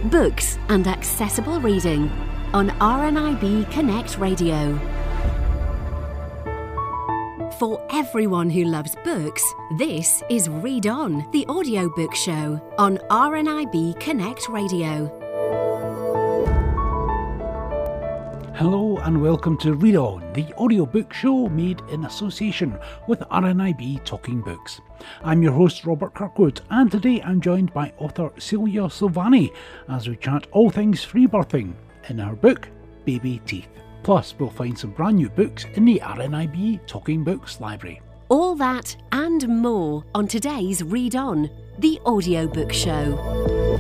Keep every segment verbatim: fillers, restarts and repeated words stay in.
books and accessible reading on R N I B Connect Radio. For everyone who loves books, this is Read On, the audiobook show on R N I B Connect Radio. Hello and welcome to Read On, the audiobook show made in association with R N I B Talking Books. I'm your host Robert Kirkwood, and today I'm joined by author Celia Silvani as we chat all things free birthing in our book Baby Teeth. Plus we'll find some brand new books in the R N I B Talking Books library. All that and more on today's Read On, the audiobook show.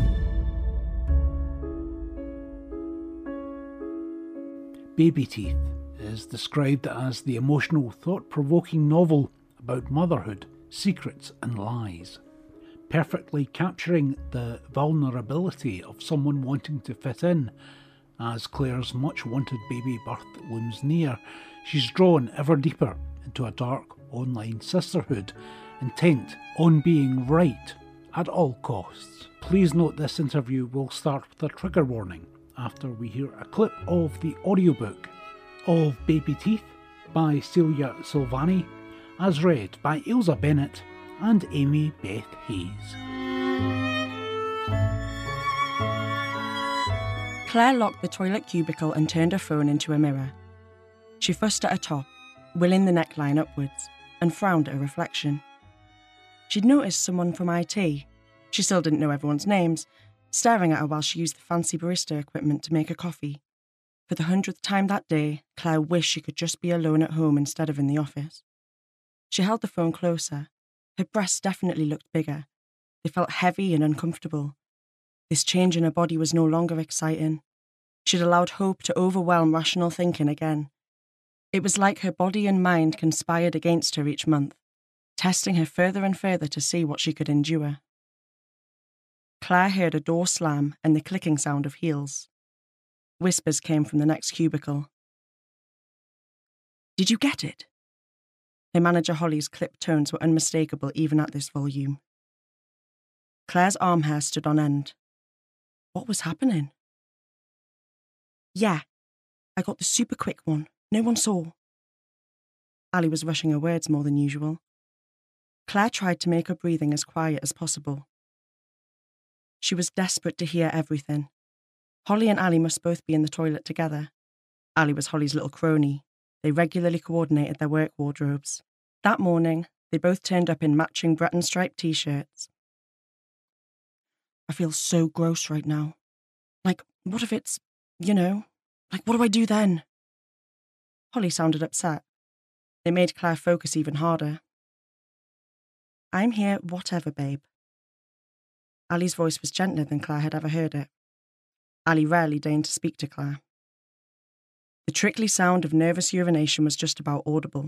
Baby Teeth is described as the emotional, thought-provoking novel about motherhood, secrets and lies, perfectly capturing the vulnerability of someone wanting to fit in. As Claire's much-wanted baby birth looms near, she's drawn ever deeper into a dark online sisterhood, intent on being right at all costs. Please note this interview will start with a trigger warning after we hear a clip of the audiobook of Baby Teeth by Celia Silvani, as read by Ailsa Bennett and Amy Beth Hayes. Claire locked the toilet cubicle and turned her phone into a mirror. She fussed at her top, willing the neckline upwards, and frowned at her reflection. She'd noticed someone from I T. She still didn't know everyone's names, staring at her while she used the fancy barista equipment to make her coffee. For the hundredth time that day, Claire wished she could just be alone at home instead of in the office. She held the phone closer. Her breasts definitely looked bigger. They felt heavy and uncomfortable. This change in her body was no longer exciting. She'd allowed hope to overwhelm rational thinking again. It was like her body and mind conspired against her each month, testing her further and further to see what she could endure. Claire heard a door slam and the clicking sound of heels. Whispers came from the next cubicle. "Did you get it?" Her manager Holly's clipped tones were unmistakable even at this volume. Claire's arm hair stood on end. What was happening? "Yeah, I got the super quick one. No one saw." Ali was rushing her words more than usual. Claire tried to make her breathing as quiet as possible. She was desperate to hear everything. Holly and Ali must both be in the toilet together. Ali was Holly's little crony. They regularly coordinated their work wardrobes. That morning, they both turned up in matching Breton striped t-shirts. "I feel so gross right now. Like, what if it's, you know, like, what do I do then?" Holly sounded upset. It made Claire focus even harder. "I'm here, whatever, babe." Ali's voice was gentler than Claire had ever heard it. Ali rarely deigned to speak to Claire. The trickly sound of nervous urination was just about audible.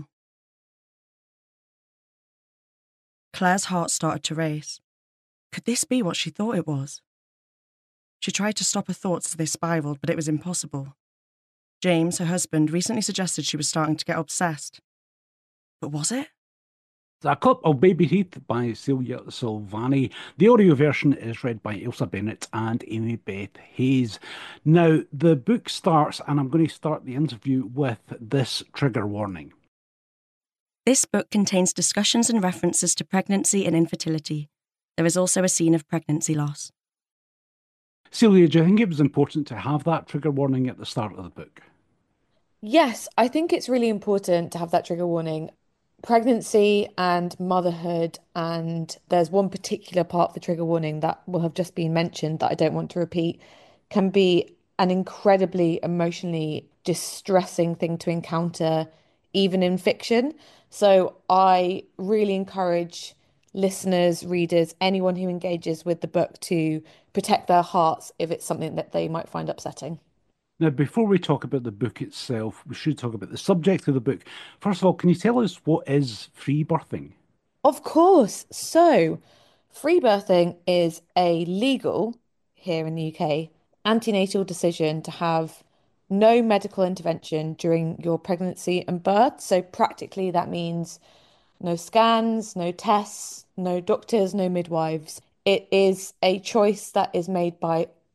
Claire's heart started to race. Could this be what she thought it was? She tried to stop her thoughts as they spiraled, but it was impossible. James, her husband, recently suggested she was starting to get obsessed. But was it? A clip of Baby Teeth by Celia Silvani. The audio version is read by Ailsa Bennett and Amy Beth Hayes. Now, the book starts, and I'm going to start the interview with this trigger warning. This book contains discussions and references to pregnancy and infertility. There is also a scene of pregnancy loss. Celia, do you think it was important to have that trigger warning at the start of the book? Yes, I think it's really important to have that trigger warning. Pregnancy and motherhood, and there's one particular part of the trigger warning that will have just been mentioned that I don't want to repeat, can be an incredibly emotionally distressing thing to encounter, even in fiction. So I really encourage listeners, readers, anyone who engages with the book to protect their hearts if it's something that they might find upsetting. Now, before we talk about the book itself, we should talk about the subject of the book. First of all, can you tell us what is free birthing? Of course. So, free birthing is a legal, here in the U K, antenatal decision to have no medical intervention during your pregnancy and birth. So practically that means no scans, no tests, no doctors, no midwives. It is a choice that is made by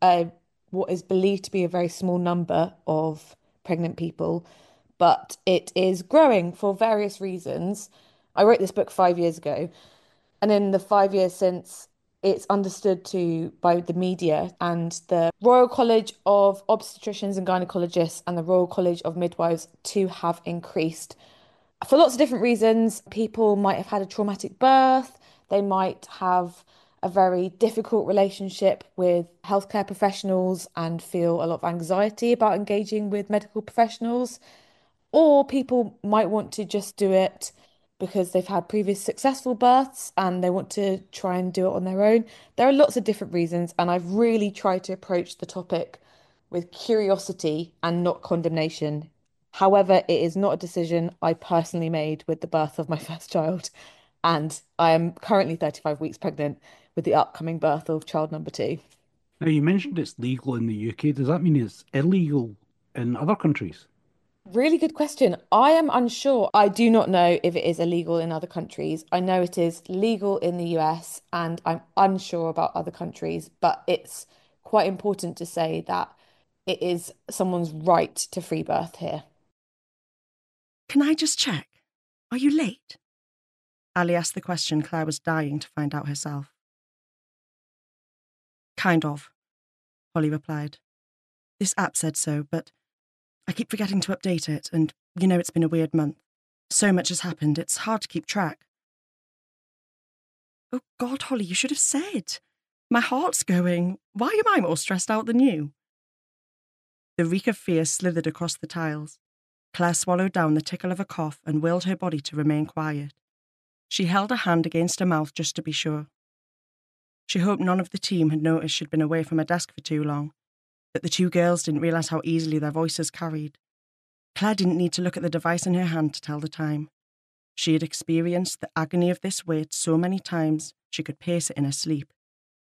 a what is believed to be a very small number of pregnant people, but it is growing for various reasons. I wrote this book five years ago, and in the five years since, it's understood to by the media and the Royal College of Obstetricians and Gynecologists and the Royal College of Midwives to have increased for lots of different reasons. People might have had a traumatic birth, they might have a very difficult relationship with healthcare professionals and feel a lot of anxiety about engaging with medical professionals. Or people might want to just do it because they've had previous successful births and they want to try and do it on their own. There are lots of different reasons, and I've really tried to approach the topic with curiosity and not condemnation. However, it is not a decision I personally made with the birth of my first child, and I am currently thirty-five weeks pregnant with the upcoming birth of child number two. Now, you mentioned it's legal in the U K. Does that mean it's illegal in other countries? Really good question. I am unsure. I do not know if it is illegal in other countries. I know it is legal in the U S, and I'm unsure about other countries, but it's quite important to say that it is someone's right to free birth here. Can I just check? Are you late? Ali asked the question Claire was dying to find out herself. Kind of, Holly replied. This app said so, but I keep forgetting to update it, and you know it's been a weird month. So much has happened, it's hard to keep track. Oh God, Holly, you should have said. My heart's going. Why am I more stressed out than you? The reek of fear slithered across the tiles. Claire swallowed down the tickle of a cough and willed her body to remain quiet. She held a hand against her mouth just to be sure. She hoped none of the team had noticed she'd been away from her desk for too long, that the two girls didn't realise how easily their voices carried. Claire didn't need to look at the device in her hand to tell the time. She had experienced the agony of this wait so many times she could pace it in her sleep.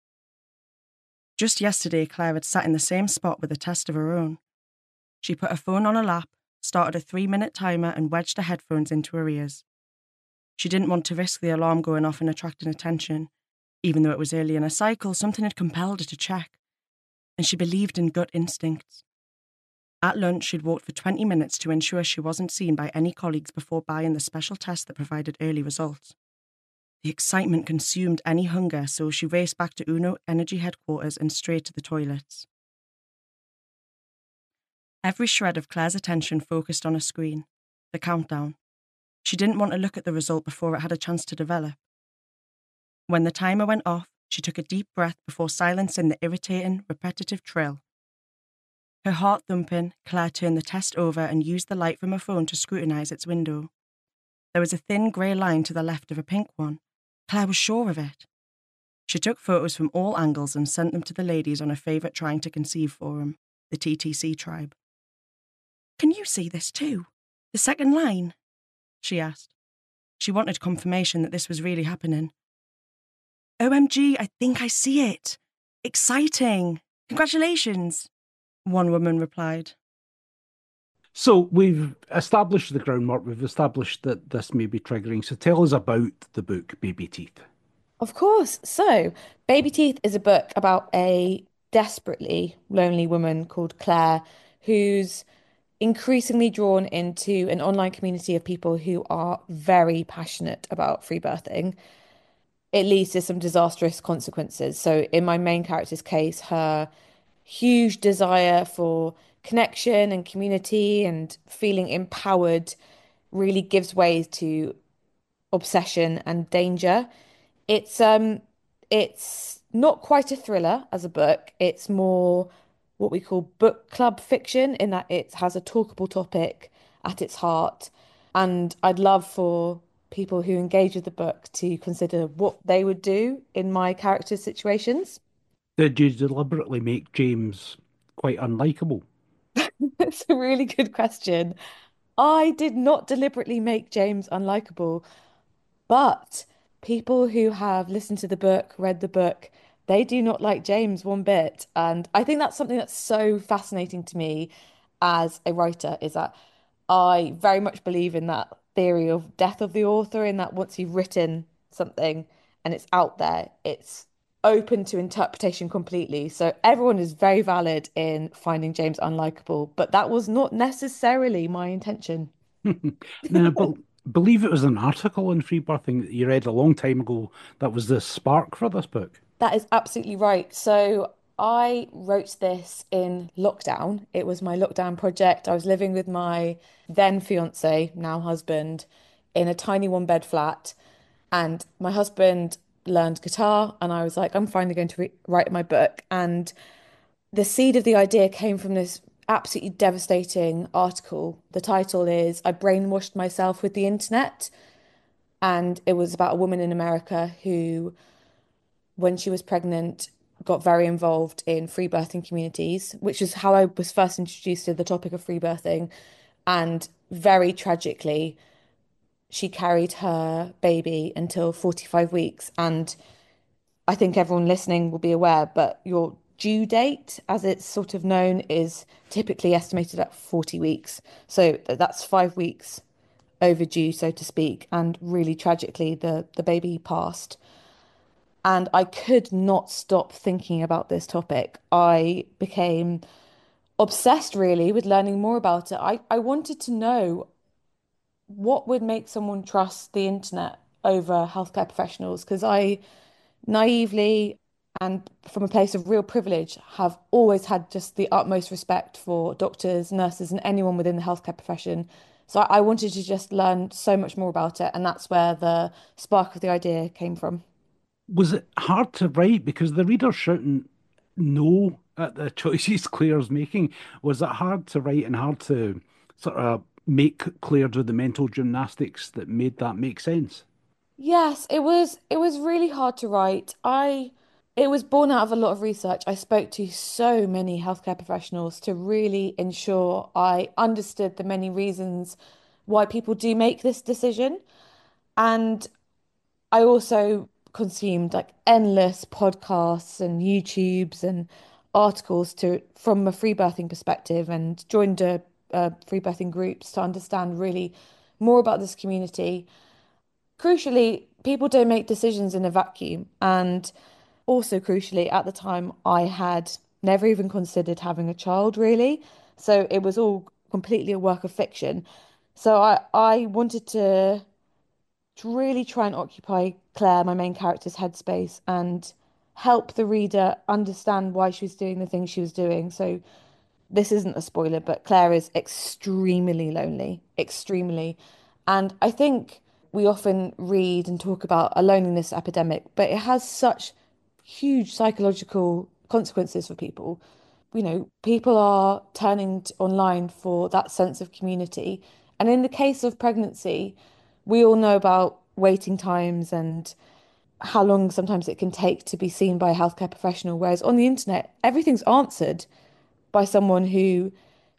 Just yesterday, Claire had sat in the same spot with a test of her own. She put her phone on her lap, started a three-minute timer and wedged her headphones into her ears. She didn't want to risk the alarm going off and attracting attention. Even though it was early in her cycle, something had compelled her to check, and she believed in gut instincts. At lunch, she'd walked for twenty minutes to ensure she wasn't seen by any colleagues before buying the special test that provided early results. The excitement consumed any hunger, so she raced back to Uno Energy headquarters and straight to the toilets. Every shred of Claire's attention focused on a screen, the countdown. She didn't want to look at the result before it had a chance to develop. When the timer went off, she took a deep breath before silencing the irritating, repetitive trill. Her heart thumping, Claire turned the test over and used the light from her phone to scrutinise its window. There was a thin grey line to the left of a pink one. Claire was sure of it. She took photos from all angles and sent them to the ladies on her favourite Trying to Conceive forum, the T T C tribe. Can you see this too? The second line? She asked. She wanted confirmation that this was really happening. O M G, I think I see it. Exciting. Congratulations, one woman replied. So we've established the groundwork, we've established that this may be triggering. So tell us about the book, Baby Teeth. Of course. So, Baby Teeth is a book about a desperately lonely woman called Claire who's increasingly drawn into an online community of people who are very passionate about free birthing. It leads to some disastrous consequences. So, in my main character's case, her huge desire for connection and community and feeling empowered really gives way to obsession and danger. It's um it's not quite a thriller as a book. It's more what we call book club fiction in that it has a talkable topic at its heart. And I'd love for people who engage with the book to consider what they would do in my character's situations. Did you deliberately make James quite unlikable? It's a really good question. I did not deliberately make James unlikable, but people who have listened to the book, read the book, they do not like James one bit. And I think that's something that's so fascinating to me as a writer, is that I very much believe in that theory of death of the author, in that once you've written something and it's out there, it's open to interpretation completely. So everyone is very valid in finding James unlikable, but that was not necessarily my intention. Now, but believe it was an article in Free Birthing that you read a long time ago that was the spark for this book. That is absolutely right. So I wrote this in lockdown. It was my lockdown project. I was living with my then fiance, now husband, in a tiny one bed flat. And my husband learned guitar, and I was like, I'm finally going to re write my book. And the seed of the idea came from this absolutely devastating article. The title is I Brainwashed Myself with the Internet. And it was about a woman in America who, when she was pregnant, got very involved in free birthing communities, which is how I was first introduced to the topic of free birthing. And very tragically, she carried her baby until forty-five weeks. And I think everyone listening will be aware, but your due date, as it's sort of known, is typically estimated at forty weeks. So that's five weeks overdue, so to speak. And really tragically, the, the baby passed. And I could not stop thinking about this topic. I became obsessed really with learning more about it. I, I wanted to know what would make someone trust the internet over healthcare professionals, because I naively and from a place of real privilege have always had just the utmost respect for doctors, nurses, and anyone within the healthcare profession. So I I wanted to just learn so much more about it, and that's where the spark of the idea came from. Was it hard to write because the reader's shouting no at the choices Claire's making? Was it hard to write and hard to sort of make Claire do the mental gymnastics that made that make sense? Yes, it was it was really hard to write. I It was born out of a lot of research. I spoke to so many healthcare professionals to really ensure I understood the many reasons why people do make this decision. And I also consumed like endless podcasts and YouTubes and articles to from a free birthing perspective and joined a, a free birthing groups to understand really more about this community. Crucially, people don't make decisions in a vacuum. And also, crucially, at the time, I had never even considered having a child, really. So it was all completely a work of fiction. So I, I wanted to, to really try and occupy Claire, my main character's headspace, and help the reader understand why she was doing the things she was doing. So this isn't a spoiler, but Claire is extremely lonely, extremely. And I think we often read and talk about a loneliness epidemic, but it has such huge psychological consequences for people. You know, people are turning to online for that sense of community. And in the case of pregnancy, we all know about waiting times and how long sometimes it can take to be seen by a healthcare professional. Whereas on the internet, everything's answered by someone who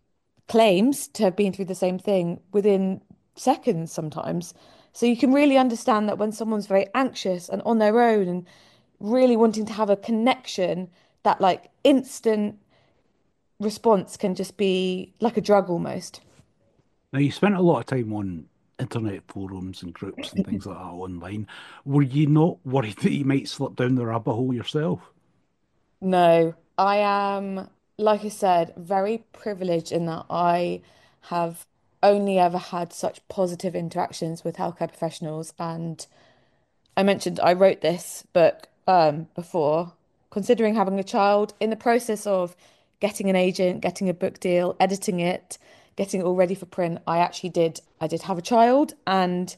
claims to have been through the same thing within seconds sometimes. So you can really understand that when someone's very anxious and on their own and really wanting to have a connection, that like instant response can just be like a drug almost. Now, you spent a lot of time on internet forums and groups and things like that online. Were you not worried that you might slip down the rabbit hole yourself? No, I am, like I said, very privileged in that I have only ever had such positive interactions with healthcare professionals. And I mentioned I wrote this book um, before, considering having a child, in the process of getting an agent, getting a book deal, editing it, getting it all ready for print. I actually did, I did have a child, and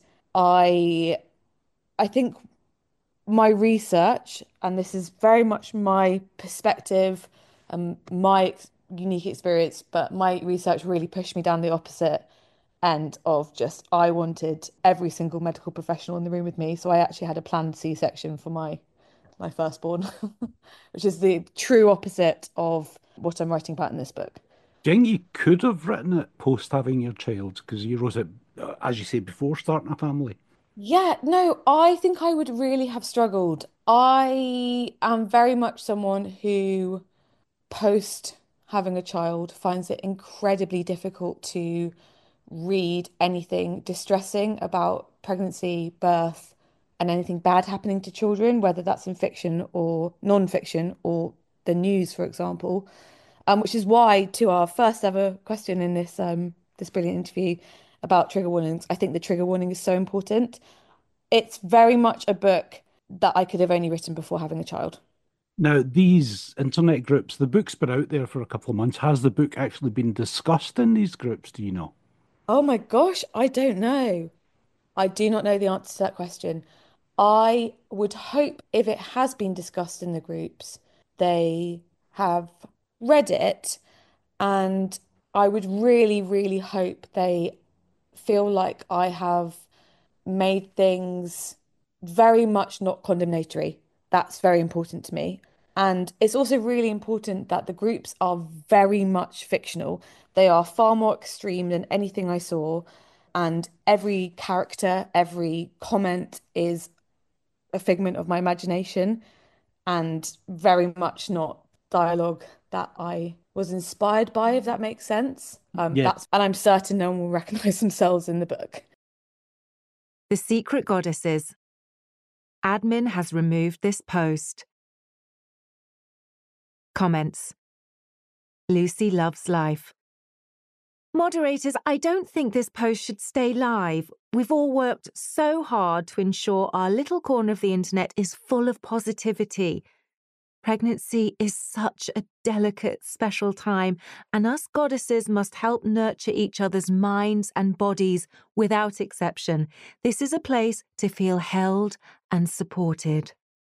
I, I think my research, and this is very much my perspective and my ex unique experience, but my research really pushed me down the opposite end of just I wanted every single medical professional in the room with me. So I actually had a planned C-section for my my firstborn, which is the true opposite of what I'm writing about in this book. Do you think you could have written it post having your child? Because you wrote it, uh, as you say, before starting a family. Yeah, no, I think I would really have struggled. I am very much someone who post having a child finds it incredibly difficult to read anything distressing about pregnancy, birth, and anything bad happening to children, whether that's in fiction or non-fiction or the news, for example. Um, which is why, to our first ever question in this um, this brilliant interview about trigger warnings, I think the trigger warning is so important. It's very much a book that I could have only written before having a child. Now, these internet groups, the book's been out there for a couple of months. Has the book actually been discussed in these groups? Do you know? Oh my gosh, I don't know. I do not know the answer to that question. I would hope if it has been discussed in the groups, they have read it, and I would really, really hope they feel like I have made things very much not condemnatory. That's very important to me. And it's also really important that the groups are very much fictional. They are far more extreme than anything I saw. And every character, every comment is a figment of my imagination and very much not dialogue that I was inspired by, if that makes sense. Um, Yeah. that's, and I'm certain no one will recognize themselves in the book. The Secret Goddesses. Admin has removed this post. Comments. Lucy loves life. Moderators, I don't think this post should stay live. We've all worked so hard to ensure our little corner of the internet is full of positivity. Pregnancy is such a delicate, special time, and us goddesses must help nurture each other's minds and bodies without exception. This is a place to feel held and supported.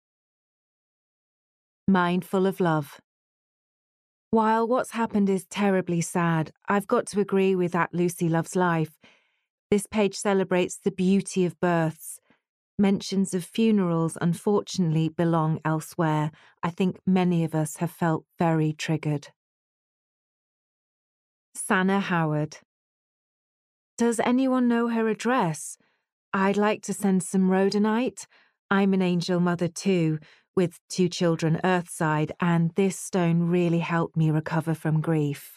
Mindful of love. While what's happened is terribly sad, I've got to agree with that Lucy loves life. This page celebrates the beauty of births. Mentions of funerals, unfortunately, belong elsewhere. I think many of us have felt very triggered. Sanna Howard. Does anyone know her address? I'd like to send some rhodonite. I'm an angel mother too, with two children earthside, and this stone really helped me recover from grief.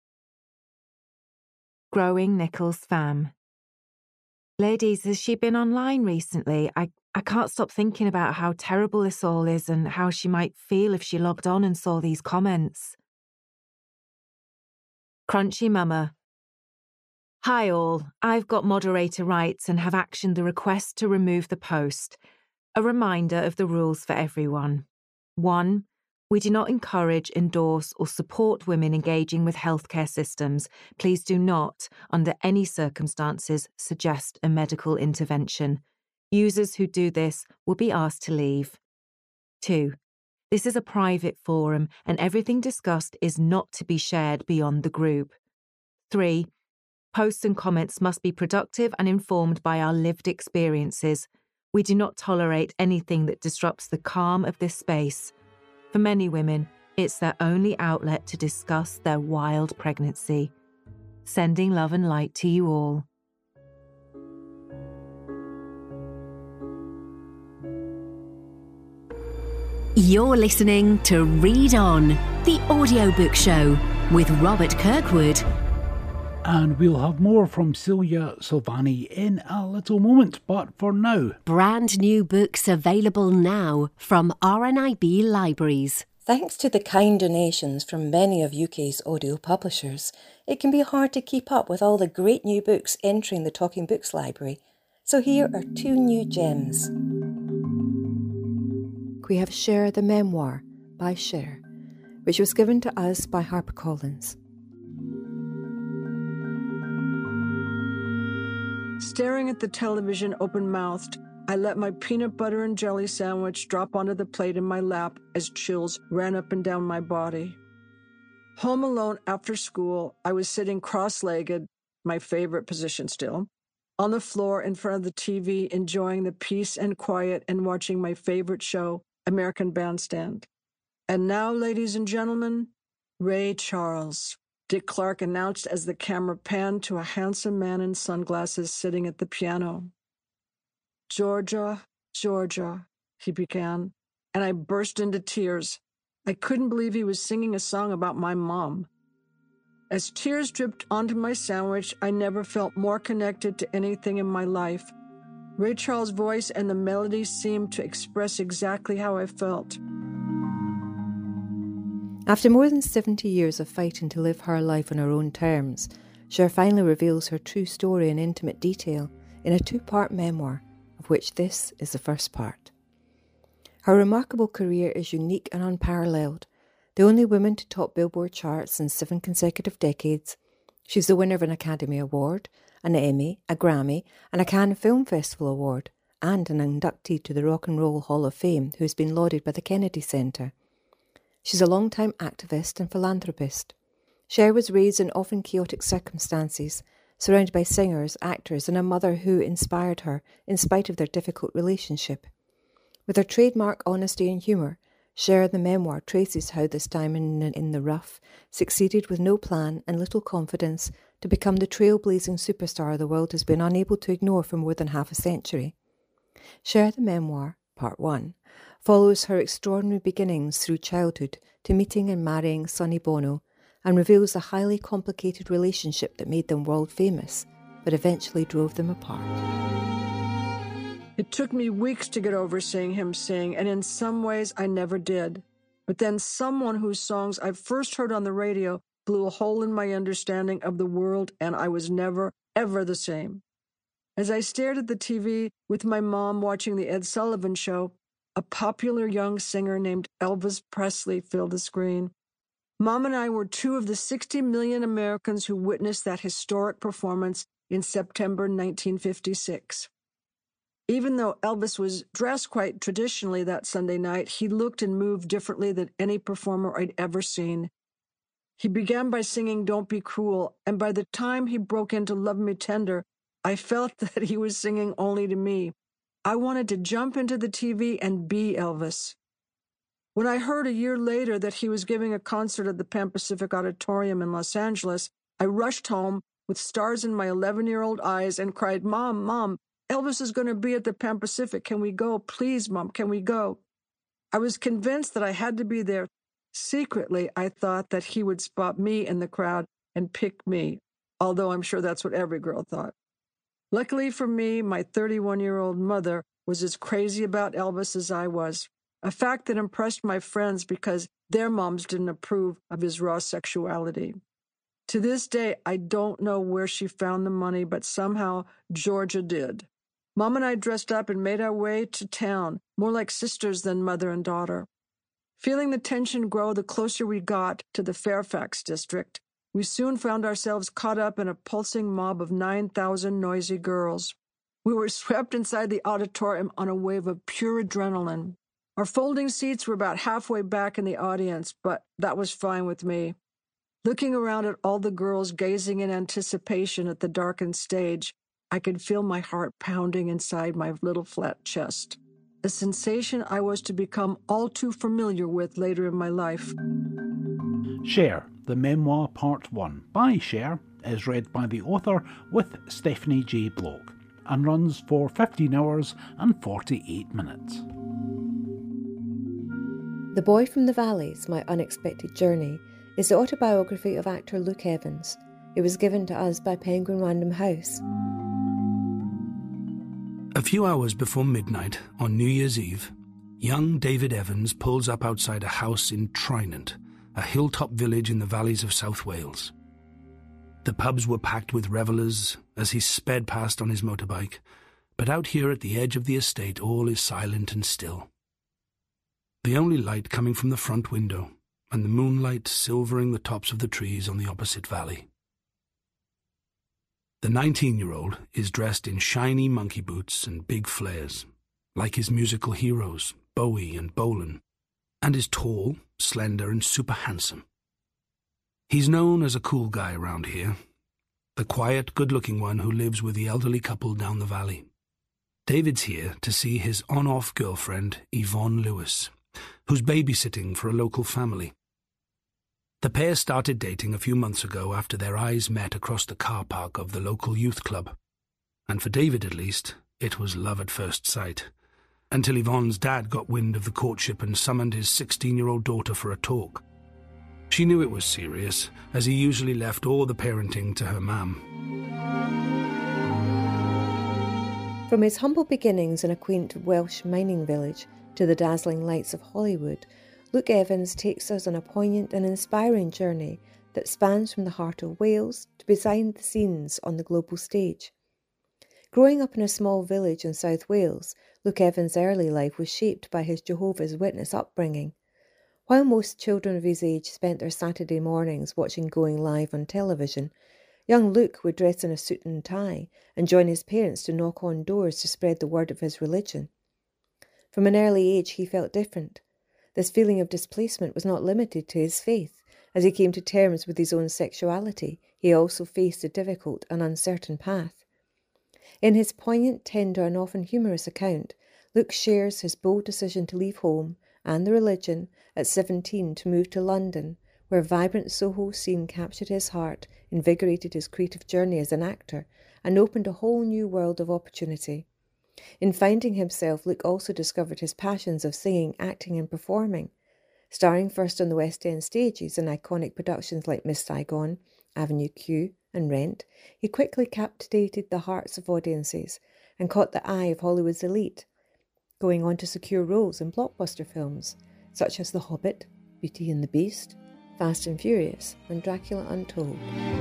Growing Nichols Fam. Ladies, has she been online recently? I, I can't stop thinking about how terrible this all is and how she might feel if she logged on and saw these comments. Crunchy Mama. Hi all, I've got moderator rights and have actioned the request to remove the post. A reminder of the rules for everyone. One, we do not encourage, endorse or support women engaging with healthcare systems. Please do not, under any circumstances, suggest a medical intervention. Users who do this will be asked to leave. Two, this is a private forum and everything discussed is not to be shared beyond the group. Three, posts and comments must be productive and informed by our lived experiences. We do not tolerate anything that disrupts the calm of this space. For many women, it's their only outlet to discuss their wild pregnancy. Sending love and light to you all. You're listening to Read On, the audiobook show with Robert Kirkwood. And we'll have more from Celia Silvani in a little moment, but for now... Brand new books available now from R N I B Libraries. Thanks to the kind donations from many of U K's audio publishers, it can be hard to keep up with all the great new books entering the Talking Books library. So here are two new gems. We have Cher the Memoir by Cher, which was given to us by HarperCollins. Staring at the television open-mouthed, I let my peanut butter and jelly sandwich drop onto the plate in my lap as chills ran up and down my body. Home alone after school, I was sitting cross-legged, my favorite position still, on the floor in front of the T V, enjoying the peace and quiet and watching my favorite show, American Bandstand. And now, ladies and gentlemen, Ray Charles. Dick Clark announced as the camera panned to a handsome man in sunglasses sitting at the piano. Georgia, Georgia, he began, and I burst into tears. I couldn't believe he was singing a song about my mom. As tears dripped onto my sandwich, I never felt more connected to anything in my life. Ray Charles' voice and the melody seemed to express exactly how I felt. After more than seventy years of fighting to live her life on her own terms, Cher finally reveals her true story in intimate detail in a two-part memoir, of which this is the first part. Her remarkable career is unique and unparalleled. The only woman to top Billboard charts in seven consecutive decades, she's the winner of an Academy Award, an Emmy, a Grammy, and a Cannes Film Festival Award, and an inductee to the Rock and Roll Hall of Fame who has been lauded by the Kennedy Center. She's a long-time activist and philanthropist. Cher was raised in often chaotic circumstances, surrounded by singers, actors, and a mother who inspired her in spite of their difficult relationship. With her trademark honesty and humour, Cher the memoir traces how this diamond in the rough succeeded with no plan and little confidence to become the trailblazing superstar the world has been unable to ignore for more than half a century. Cher the memoir, part one, follows her extraordinary beginnings through childhood to meeting and marrying Sonny Bono, and reveals the highly complicated relationship that made them world famous, but eventually drove them apart. It took me weeks to get over seeing him sing, and in some ways I never did. But then someone whose songs I first heard on the radio blew a hole in my understanding of the world, and I was never, ever the same. As I stared at the T V with my mom watching the Ed Sullivan Show, a popular young singer named Elvis Presley filled the screen. Mom and I were two of the sixty million Americans who witnessed that historic performance in September nineteen fifty-six. Even though Elvis was dressed quite traditionally that Sunday night, he looked and moved differently than any performer I'd ever seen. He began by singing Don't Be Cruel, and by the time he broke into Love Me Tender, I felt that he was singing only to me. I wanted to jump into the T V and be Elvis. When I heard a year later that he was giving a concert at the Pan Pacific Auditorium in Los Angeles, I rushed home with stars in my eleven-year-old eyes and cried, "Mom, Mom, Elvis is going to be at the Pan Pacific. Can we go? Please, Mom, can we go?" I was convinced that I had to be there. Secretly, I thought that he would spot me in the crowd and pick me, although I'm sure that's what every girl thought. Luckily for me, my thirty-one-year-old mother was as crazy about Elvis as I was, a fact that impressed my friends because their moms didn't approve of his raw sexuality. To this day, I don't know where she found the money, but somehow Georgia did. Mom and I dressed up and made our way to town, more like sisters than mother and daughter. Feeling the tension grow the closer we got to the Fairfax district, we soon found ourselves caught up in a pulsing mob of nine thousand noisy girls. We were swept inside the auditorium on a wave of pure adrenaline. Our folding seats were about halfway back in the audience, but that was fine with me. Looking around at all the girls gazing in anticipation at the darkened stage, I could feel my heart pounding inside my little flat chest, a sensation I was to become all too familiar with later in my life. Cher, the memoir part one by Cher, is read by the author with Stephanie J. Block and runs for fifteen hours and forty-eight minutes. The Boy from the Valleys, My Unexpected Journey, is the autobiography of actor Luke Evans. It was given to us by Penguin Random House. A few hours before midnight on New Year's Eve, young David Evans pulls up outside a house in Trinant, a hilltop village in the valleys of South Wales. The pubs were packed with revellers as he sped past on his motorbike, but out here at the edge of the estate all is silent and still. The only light coming from the front window, and the moonlight silvering the tops of the trees on the opposite valley. The nineteen-year-old is dressed in shiny monkey boots and big flares, like his musical heroes, Bowie and Bolan, and is tall, slender, and super handsome. He's known as a cool guy around here, the quiet, good-looking one who lives with the elderly couple down the valley. David's here to see his on-off girlfriend, Yvonne Lewis, who's babysitting for a local family. The pair started dating a few months ago after their eyes met across the car park of the local youth club. And for David, at least, it was love at first sight, until Yvonne's dad got wind of the courtship and summoned his sixteen-year-old daughter for a talk. She knew it was serious, as he usually left all the parenting to her mum. From his humble beginnings in a quaint Welsh mining village to the dazzling lights of Hollywood, Luke Evans takes us on a poignant and inspiring journey that spans from the heart of Wales to behind the scenes on the global stage. Growing up in a small village in South Wales, Luke Evans' early life was shaped by his Jehovah's Witness upbringing. While most children of his age spent their Saturday mornings watching Going Live on television, young Luke would dress in a suit and tie and join his parents to knock on doors to spread the word of his religion. From an early age he felt different. This feeling of displacement was not limited to his faith. As he came to terms with his own sexuality, he also faced a difficult and uncertain path. In his poignant, tender and often humorous account, Luke shares his bold decision to leave home and the religion at seventeen to move to London, where a vibrant Soho scene captured his heart, invigorated his creative journey as an actor, and opened a whole new world of opportunity. In finding himself, Luke also discovered his passions of singing, acting and performing. Starring first on the West End stages in iconic productions like Miss Saigon, Avenue Q and Rent, he quickly captivated the hearts of audiences and caught the eye of Hollywood's elite, going on to secure roles in blockbuster films such as The Hobbit, Beauty and the Beast, Fast and Furious and Dracula Untold.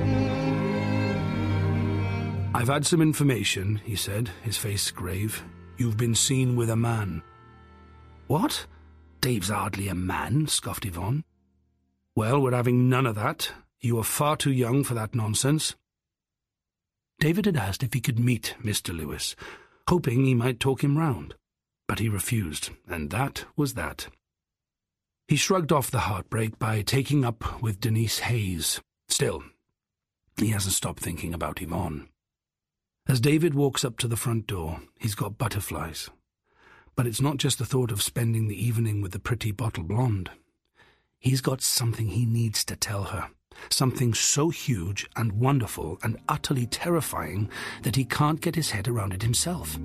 "I've had some information," he said, his face grave. "You've been seen with a man." "What? Dave's hardly a man," scoffed Yvonne. "Well, we're having none of that. You are far too young for that nonsense." David had asked if he could meet Mister Lewis, hoping he might talk him round, but he refused, and that was that. He shrugged off the heartbreak by taking up with Denise Hayes. Still, he hasn't stopped thinking about Yvonne. As David walks up to the front door, he's got butterflies. But it's not just the thought of spending the evening with the pretty bottle blonde. He's got something he needs to tell her, something so huge and wonderful and utterly terrifying that he can't get his head around it himself.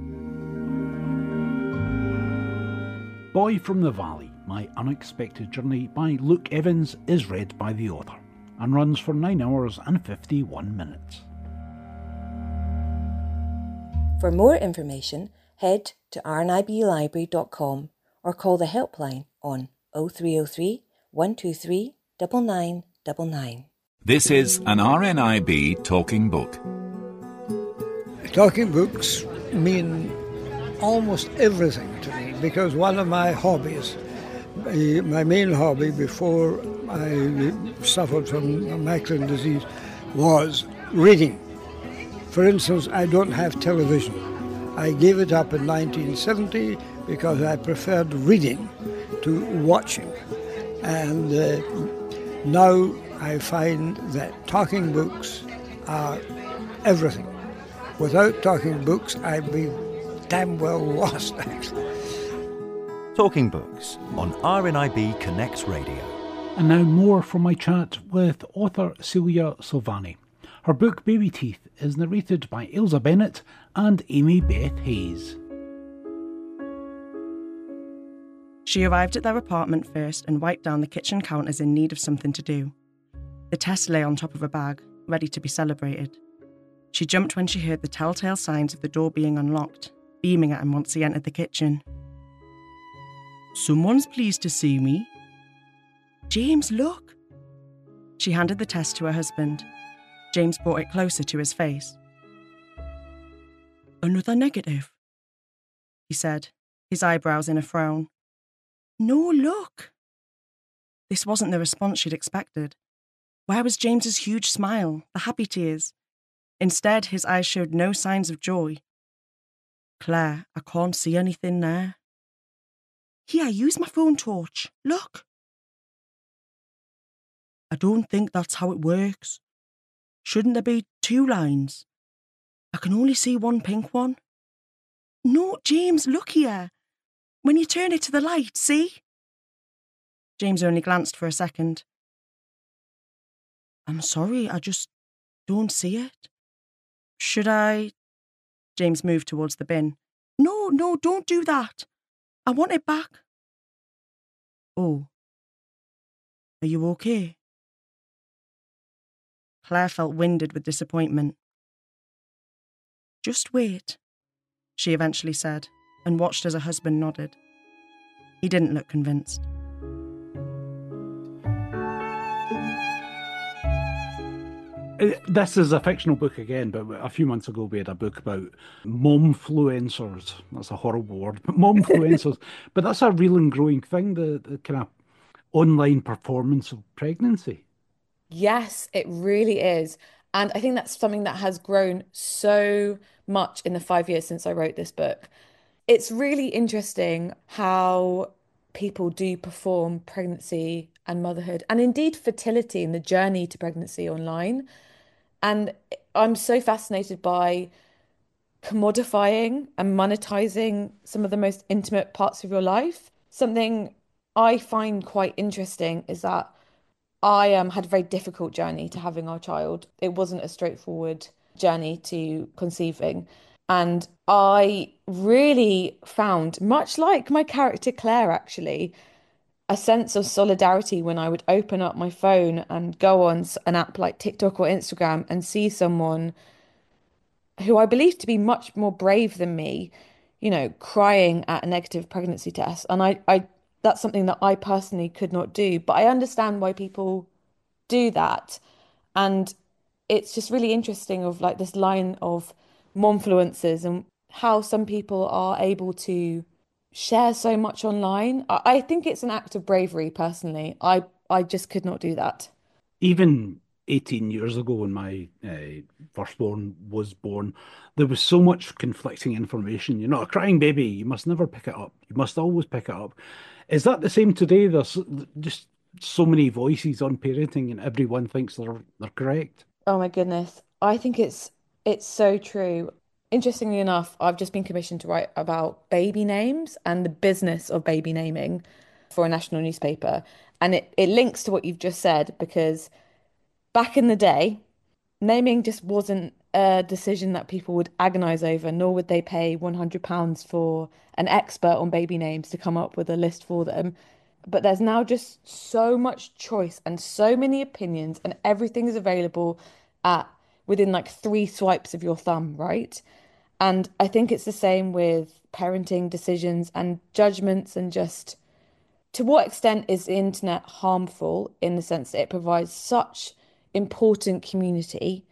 Boy from the Valley, My Unexpected Journey by Luke Evans is read by the author and runs for nine hours and fifty-one minutes. For more information, head to r n i b library dot com or call the helpline on oh three oh three, one two three, nine nine nine nine. This is an R N I B talking book. Talking books mean almost everything to me because one of my hobbies, my main hobby before I suffered from Macular disease, was reading. For instance, I don't have television. I gave it up in nineteen seventy because I preferred reading to watching. And uh, now I find that talking books are everything. Without talking books, I'd be damn well lost, actually. Talking Books on R N I B Connect Radio. And now more from my chat with author Celia Silvani. Her book Baby Teeth is narrated by Ailsa Bennett and Amy Beth Hayes. She arrived at their apartment first and wiped down the kitchen counters in need of something to do. The test lay on top of a bag, ready to be celebrated. She jumped when she heard the telltale signs of the door being unlocked, beaming at him once he entered the kitchen. "Someone's pleased to see me." "James, look." She handed the test to her husband. James brought it closer to his face. "Another negative," he said, his eyebrows in a frown. "No, look." This wasn't the response she'd expected. Where was James's huge smile, the happy tears? Instead, his eyes showed no signs of joy. "Claire, I can't see anything there." "Here, use my phone torch. Look." "I don't think that's how it works. Shouldn't there be two lines? I can only see one pink one." "No, James, look here. When you turn it to the light, see?" James only glanced for a second. "I'm sorry, I just don't see it." "Should I?" James moved towards the bin. "No, no, don't do that. I want it back." "Oh. Are you okay?" Claire felt winded with disappointment. "Just wait. she eventually said, and watched as her husband nodded. He didn't look convinced. This is a fictional book again, but a few months ago we had a book about momfluencers. That's a horrible word, but momfluencers. But that's a real and growing thing, the, the kind of online performance of pregnancy. Yes, it really is. And I think that's something that has grown so much in the five years since I wrote this book. It's really interesting how people do perform pregnancy and motherhood, and indeed fertility and the journey to pregnancy online. And I'm so fascinated by commodifying and monetizing some of the most intimate parts of your life. Something I find quite interesting is that I um, had a very difficult journey to having our child. It wasn't a straightforward journey to conceiving. And I really found, much like my character Claire, actually, a sense of solidarity when I would open up my phone and go on an app like TikTok or Instagram and see someone who I believe to be much more brave than me, you know, crying at a negative pregnancy test. And I, I, that's something that I personally could not do, but I understand why people do that. And it's just really interesting of like this line of momfluencers and how some people are able to share so much online. I, I think it's an act of bravery, personally. I, I just could not do that. Even eighteen years ago when my uh, firstborn was born, there was so much conflicting information. You're not a crying baby. You must never pick it up. You must always pick it up. Is that the same today? There's just so many voices on parenting and everyone thinks they're they're correct. Oh my goodness. I think it's it's so true. Interestingly enough, I've just been commissioned to write about baby names and the business of baby naming for a national newspaper. And it, it links to what you've just said, because back in the day, naming just wasn't a decision that people would agonize over, nor would they pay one hundred pounds for an expert on baby names to come up with a list for them. But there's now just so much choice and so many opinions, and everything is available at within like three swipes of your thumb, right? And I think it's the same with parenting decisions and judgments, and just to what extent is the internet harmful in the sense that it provides such important community,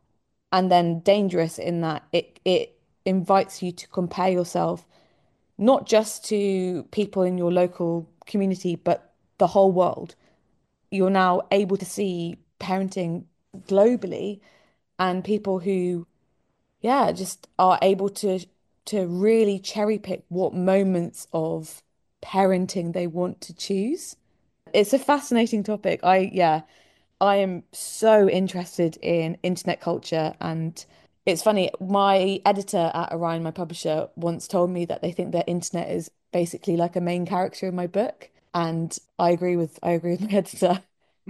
and then dangerous in that it it invites you to compare yourself not just to people in your local community, but the whole world. You're now able to see parenting globally, and people who, yeah, just are able to to really cherry pick what moments of parenting they want to choose. It's a fascinating topic. I, yeah, I am so interested in internet culture, and it's funny, my editor at Orion, my publisher, once told me that they think the internet is basically like a main character in my book, and I agree with I agree with my editor.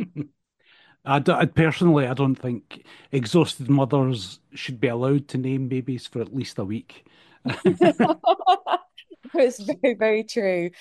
I, d- I personally, I don't think exhausted mothers should be allowed to name babies for at least a week. It's very, very true.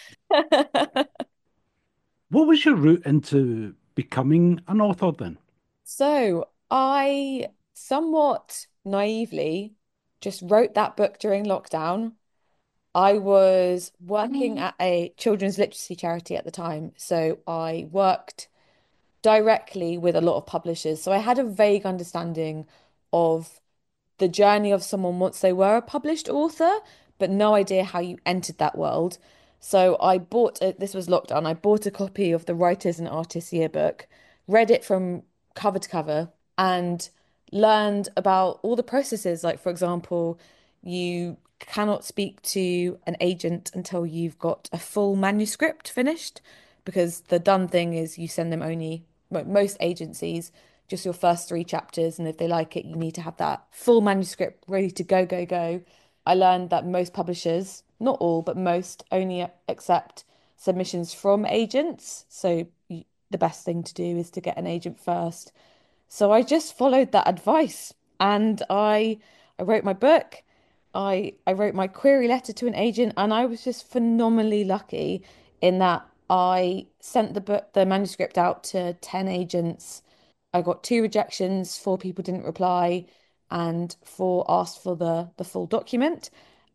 What was your route into becoming an author then? So I somewhat naively just wrote that book during lockdown. I was working at a children's literacy charity at the time, so I worked directly with a lot of publishers. So I had a vague understanding of the journey of someone once they were a published author, but no idea how you entered that world. So I bought a, this was lockdown. I bought a copy of the Writers and Artists Yearbook, read it from cover to cover, and learned about all the processes. Like, for example, you cannot speak to an agent until you've got a full manuscript finished, because the done thing is you send them only, most agencies, just your first three chapters, and if they like it, you need to have that full manuscript ready to go, go, go. I learned that most publishers, not all, but most, only accept submissions from agents. So you, the best thing to do is to get an agent first. So I just followed that advice, and I I wrote my book. I I wrote my query letter to an agent, and I was just phenomenally lucky in that I sent the book, the manuscript out to ten agents. I got two rejections, four people didn't reply, and four asked for the the full document.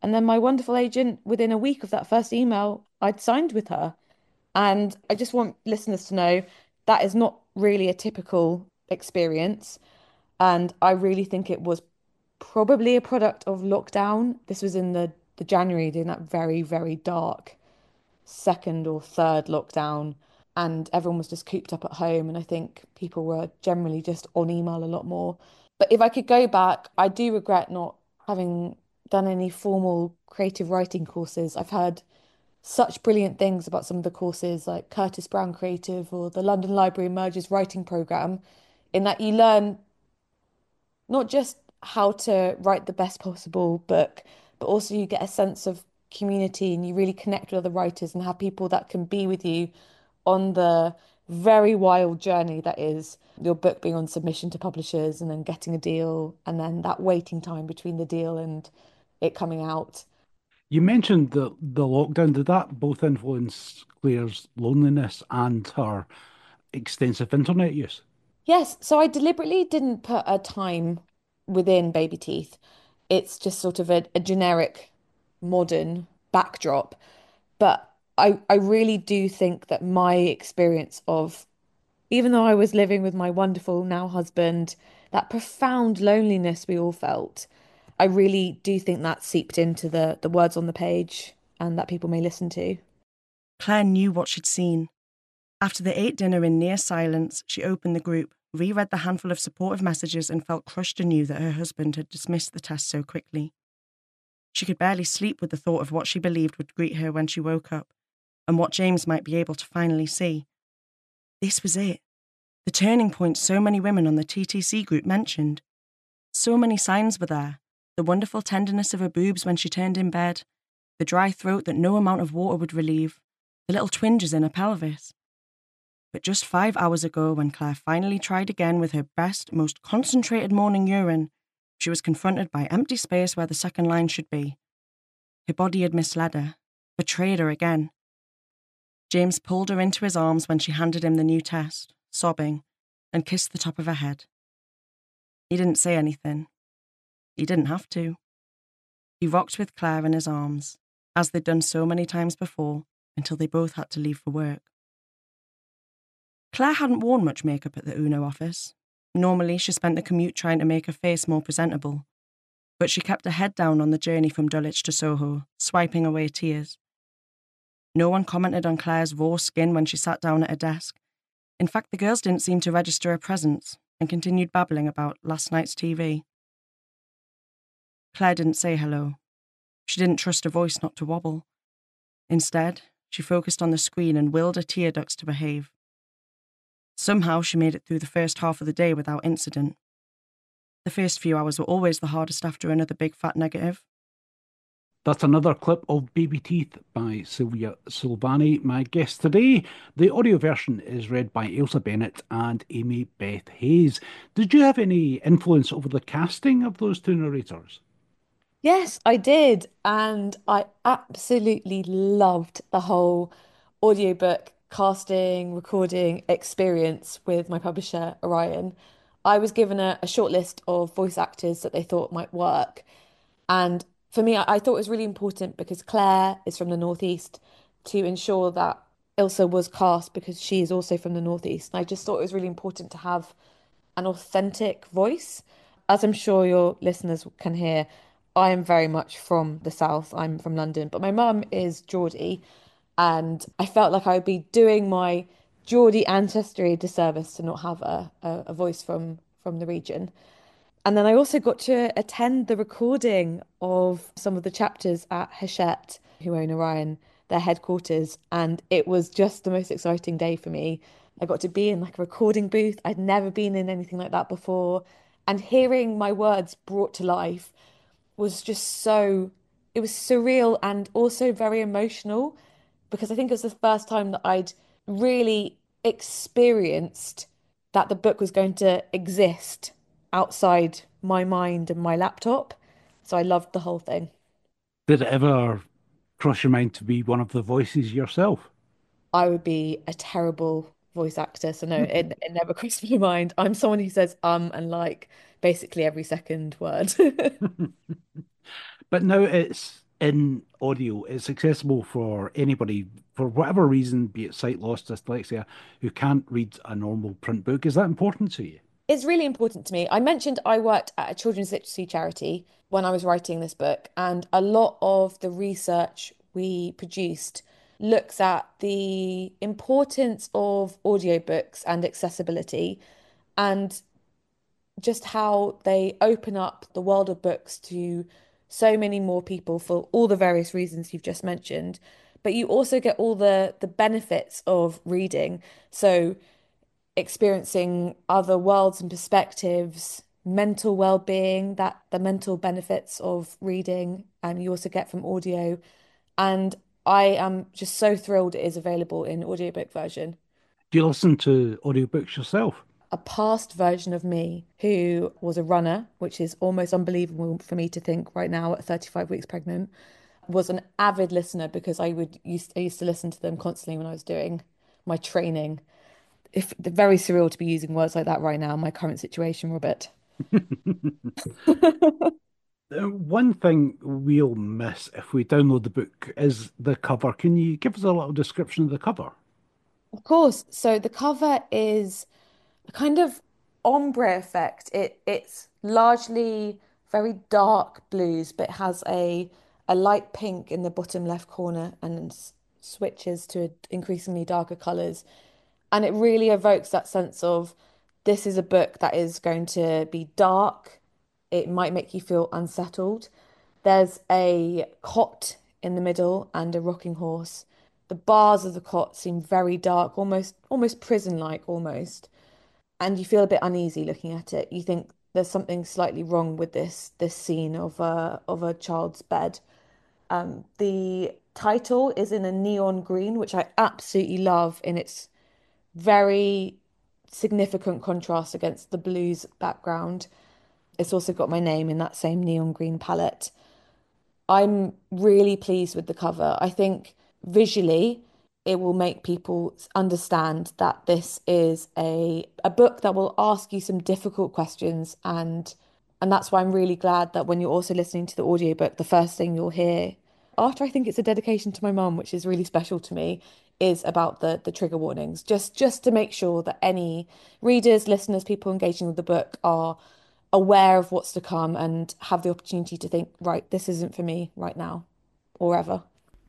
And then my wonderful agent, within a week of that first email, I'd signed with her. And I just want listeners to know that is not really a typical experience. And I really think it was probably a product of lockdown. This was in the, the January, during that very, very dark second or third lockdown. And everyone was just cooped up at home. And I think people were generally just on email a lot more. But if I could go back, I do regret not having done any formal creative writing courses. I've heard such brilliant things about some of the courses like Curtis Brown Creative or the London Library Emerges Writing Programme, in that you learn not just how to write the best possible book, but also you get a sense of community and you really connect with other writers and have people that can be with you on the very wild journey that is your book being on submission to publishers and then getting a deal and then that waiting time between the deal and it coming out. You mentioned the, the lockdown. Did that both influence Claire's loneliness and her extensive internet use? Yes, so I deliberately didn't put a time within Baby Teeth. It's just sort of a, a generic modern backdrop. But I, I really do think that my experience of, even though I was living with my wonderful now husband, that profound loneliness we all felt, I really do think that seeped into the, the words on the page and that people may listen to. Claire knew what she'd seen. After they ate dinner in near silence, she opened the group, reread the handful of supportive messages and felt crushed anew that her husband had dismissed the test so quickly. She could barely sleep with the thought of what she believed would greet her when she woke up, and what James might be able to finally see. This was it. The turning point so many women on the T T C group mentioned. So many signs were there. The wonderful tenderness of her boobs when she turned in bed, the dry throat that no amount of water would relieve, the little twinges in her pelvis. But just five hours ago, when Claire finally tried again with her best, most concentrated morning urine, she was confronted by empty space where the second line should be. Her body had misled her, betrayed her again. James pulled her into his arms when she handed him the new test, sobbing, and kissed the top of her head. He didn't say anything. He didn't have to. He rocked with Claire in his arms, as they'd done so many times before, until they both had to leave for work. Claire hadn't worn much makeup at the Uno office. Normally, she spent the commute trying to make her face more presentable, but she kept her head down on the journey from Dulwich to Soho, swiping away tears. No one commented on Claire's raw skin when she sat down at her desk. In fact, the girls didn't seem to register her presence and continued babbling about last night's T V. Claire didn't say hello. She didn't trust her voice not to wobble. Instead, she focused on the screen and willed her tear ducts to behave. Somehow she made it through the first half of the day without incident. The first few hours were always the hardest after another big fat negative. That's another clip of Baby Teeth by Sylvia Silvani, my guest today. The audio version is read by Ailsa Bennett and Amy Beth Hayes. Did you have any influence over the casting of those two narrators? Yes, I did. And I absolutely loved the whole audiobook casting, recording experience with my publisher, Orion. I was given a, a short list of voice actors that they thought might work. And for me, I, I thought it was really important because Claire is from the Northeast to ensure that Ilsa was cast because she is also from the Northeast. And I just thought it was really important to have an authentic voice. As I'm sure your listeners can hear, I am very much from the South. I'm from London, but my mum is Geordie. And I felt like I would be doing my Geordie ancestry a disservice to not have a, a, a voice from, from the region. And then I also got to attend the recording of some of the chapters at Hachette, who own Orion, their headquarters. And it was just the most exciting day for me. I got to be in like a recording booth. I'd never been in anything like that before. And hearing my words brought to life was just so, it was surreal and also very emotional, because I think it was the first time that I'd really experienced that the book was going to exist outside my mind and my laptop. So I loved the whole thing. Did it ever cross your mind to be one of the voices yourself? I would be a terrible voice actor, so no, it, it never crossed my mind. I'm someone who says um and like basically every second word. But now it's in audio. It's accessible for anybody, for whatever reason, be it sight loss, dyslexia, who can't read a normal print book. Is that important to you? It's really important to me. I mentioned I worked at a children's literacy charity when I was writing this book, and a lot of the research we produced looks at the importance of audiobooks and accessibility, and just how they open up the world of books to so many more people for all the various reasons you've just mentioned. But you also get all the the benefits of reading. So experiencing other worlds and perspectives, mental well-being, that the mental benefits of reading, and you also get from audio. And I am just so thrilled it is available in audiobook version. Do you listen to audiobooks yourself? A past version of me who was a runner, which is almost unbelievable for me to think right now at thirty-five weeks pregnant, was an avid listener because I would used I used to listen to them constantly when I was doing my training. If very surreal to be using words like that right now in my current situation, Robert. One thing we'll miss if we download the book is the cover. Can you give us a little description of the cover? Of course. So the cover is a kind of ombre effect. It it's largely very dark blues, but it has a a light pink in the bottom left corner and s- switches to increasingly darker colours. And it really evokes that sense of this is a book that is going to be dark. It might make you feel unsettled. There's a cot in the middle and a rocking horse. The bars of the cot seem very dark, almost almost prison-like almost. And you feel a bit uneasy looking at it. You think there's something slightly wrong with this this scene of a of a child's bed. Um, the title is in a neon green, which I absolutely love in its very significant contrast against the blues background. It's also got my name in that same neon green palette. I'm really pleased with the cover. I think visually it will make people understand that this is a a book that will ask you some difficult questions, and and that's why I'm really glad that when you're also listening to the audiobook, the first thing you'll hear after I think it's a dedication to my mum, which is really special to me, is about the the trigger warnings, just just to make sure that any readers, listeners, people engaging with the book are aware of what's to come and have the opportunity to think, right, this isn't for me right now or ever.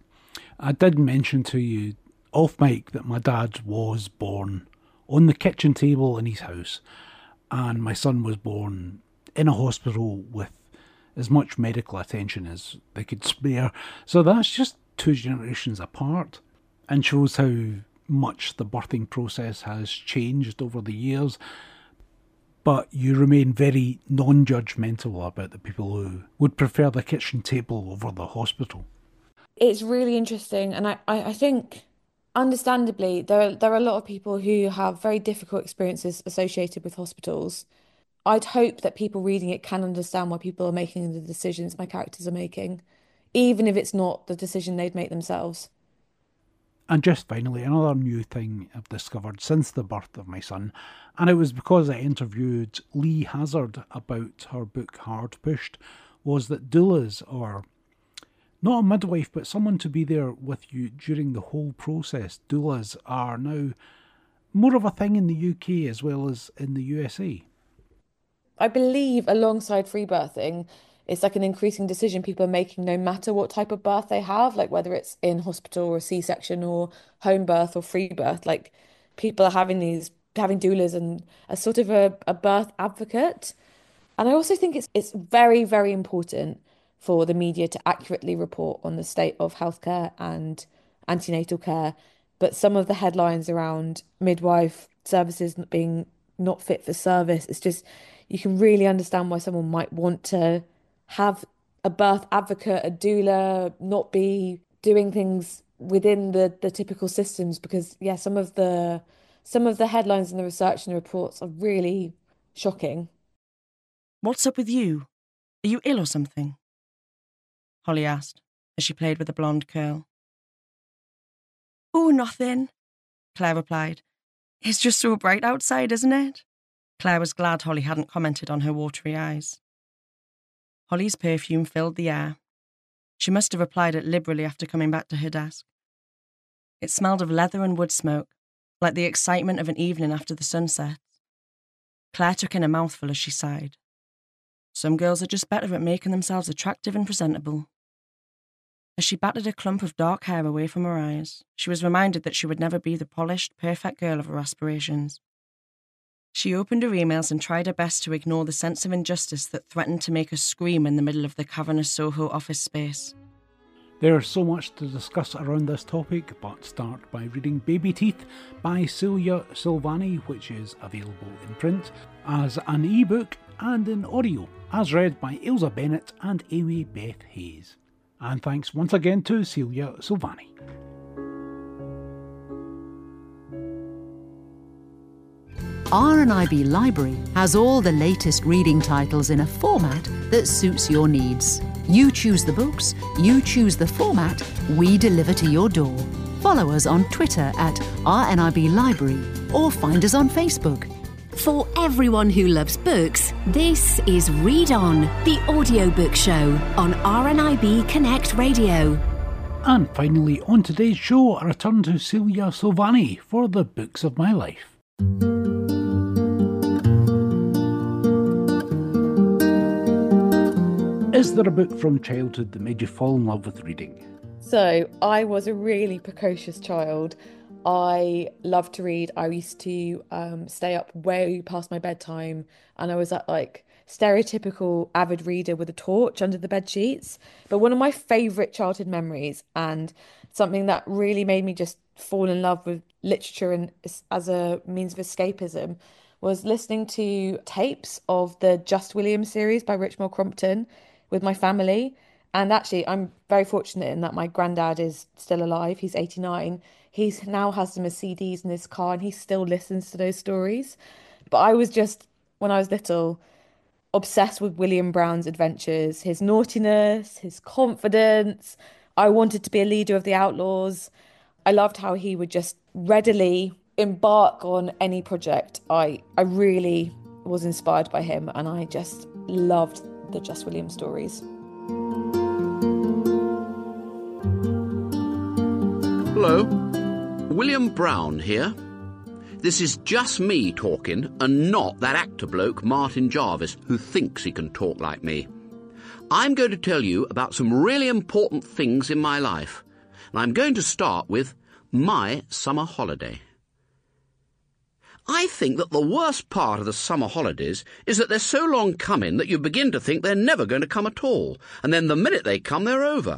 I did mention to you off mic that my dad was born on the kitchen table in his house, and my son was born in a hospital with as much medical attention as they could spare. So that's just two generations apart, and shows how much the birthing process has changed over the years. But you remain very non-judgmental about the people who would prefer the kitchen table over the hospital. It's really interesting, and I, I, I think understandably there are, there are a lot of people who have very difficult experiences associated with hospitals. I'd hope that people reading it can understand why people are making the decisions my characters are making, even if it's not the decision they'd make themselves. And just finally, another new thing I've discovered since the birth of my son, and it was because I interviewed Lee Hazard about her book Hard Pushed, was that doulas, or not a midwife, but someone to be there with you during the whole process, doulas are now more of a thing in the U K as well as in the U S A. I believe alongside free birthing, it's like an increasing decision people are making no matter what type of birth they have, like whether it's in hospital or C-section or home birth or free birth. Like people are having these, having doulas and a sort of a, a birth advocate. And I also think it's it's very, very important for the media to accurately report on the state of healthcare and antenatal care. But some of the headlines around midwife services not being not fit for service, it's just, you can really understand why someone might want to have a birth advocate, a doula, not be doing things within the, the typical systems, because yeah, some of the some of the headlines and the research and the reports are really shocking. What's up with you? Are you ill or something? Holly asked as she played with a blonde curl. Oh, nothing, Claire replied. It's just so bright outside, isn't it? Claire was glad Holly hadn't commented on her watery eyes. Holly's perfume filled the air. She must have applied it liberally after coming back to her desk. It smelled of leather and wood smoke, like the excitement of an evening after the sun sets. Claire took in a mouthful as she sighed. Some girls are just better at making themselves attractive and presentable. As she batted a clump of dark hair away from her eyes, she was reminded that she would never be the polished, perfect girl of her aspirations. She opened her emails and tried her best to ignore the sense of injustice that threatened to make her scream in the middle of the cavernous Soho office space. There's so much to discuss around this topic, but start by reading Baby Teeth by Celia Silvani, which is available in print, as an ebook and in audio, as read by Ailsa Bennett and Amy Beth Hayes. And thanks once again to Celia Silvani. R and I B Library has all the latest reading titles in a format that suits your needs. You choose the books, you choose the format, we deliver to your door. Follow us on Twitter at R N I B Library or find us on Facebook. For everyone who loves books, this is Read On, the audiobook show on R N I B Connect Radio. And finally, on today's show, a return to Celia Silvani for the Books of My Life. Is there a book from childhood that made you fall in love with reading? So, I was a really precocious child. I loved to read. I used to um, stay up way past my bedtime, and I was that like stereotypical avid reader with a torch under the bed sheets. But one of my favourite childhood memories, and something that really made me just fall in love with literature and as a means of escapism, was listening to tapes of the Just Williams series by Richmore Crompton with my family. And actually, I'm very fortunate in that my granddad is still alive. He's eighty-nine. He now has them as C Ds in his car and he still listens to those stories. But I was just, when I was little, obsessed with William Brown's adventures, his naughtiness, his confidence. I wanted to be a leader of the outlaws. I loved how he would just readily embark on any project. I, I really was inspired by him, and I just loved the Just Williams stories. Hello, William Brown here. This is just me talking and not that actor bloke Martin Jarvis who thinks he can talk like me. I'm going to tell you about some really important things in my life, and I'm going to start with my summer holiday. I think that the worst part of the summer holidays is that they're so long coming that you begin to think they're never going to come at all, and then the minute they come, they're over.